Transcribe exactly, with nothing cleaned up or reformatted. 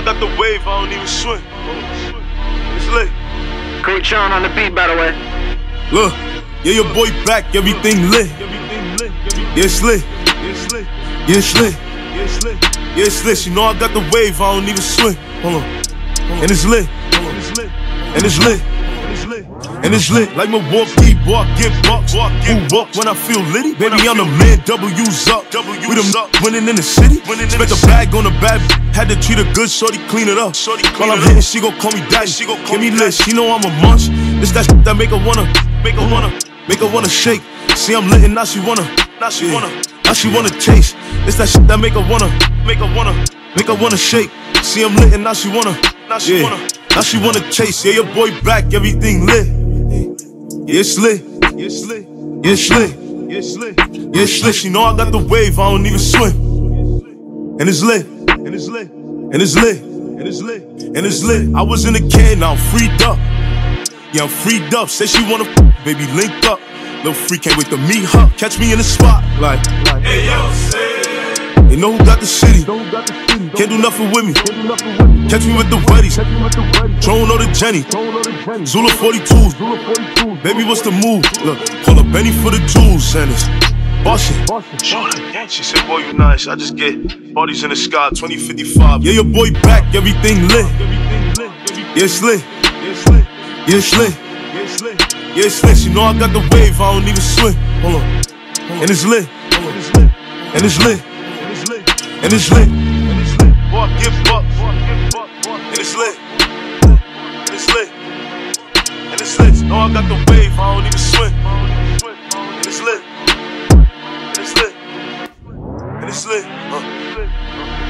I got the wave, I don't even swim. It's lit. Coach Sean on the beat, by the way. Look, yeah, your boy back, everything lit. Yeah, it's lit. Yeah, it's lit. Yeah, it's lit. You know I got the wave, I don't even swim. Hold on. And it's lit. And it's lit. And it's lit. Like Milwaukee, boy, I get bucks. Who walk when I feel litty? Baby, I'm the man, W's up. We them winning in the city. Spent the bag on the bad. Had to treat her good, shorty clean it up. While I'm hitting, she gon' call me daddy. Give me lit, she know I'm a munch. This that shit that make her wanna, make her wanna, make her wanna shake. See I'm lit and now she wanna, now she wanna, now she wanna taste. It's that shit that make her wanna, make her wanna, make her wanna shake. See I'm lit and now she wanna, now she wanna, now she wanna chase. Yeah, your boy back, everything lit. Yeah, it's lit. Yeah, it's lit. Yeah, it's lit. Yeah, it's lit. Yeah, it's lit. She know I got the wave, I don't even swim. And it's lit. And it's lit. And it's lit. And it's lit. And it's lit. I was in the can, now I'm freed up. Yeah, I'm freed up. Say she wanna f, baby, link up. Little freak can't wait to meet her. Catch me in the spot, like, hey yo, say. They know who got the city. Can't do nothing with me. Catch me with the weddies. Drone or the Jenny. Zula forty-twos. Baby, what's the move? Look, call up Benny for the jewels. And it's Boston. She said, boy, you nice. I just get parties in the sky, twenty fifty-five. Yeah, your boy back, everything lit. Yeah, it's lit. Yeah, it's lit. Yeah, it's lit. You know I got the wave, I don't even swim. Hold on. And it's lit. And it's lit. And it's lit. Boy, I give up. And it's lit. And it's lit. And it's lit. You know I got the wave, I don't even swim. And it's lit. And it's lit. And it's lit. Uh.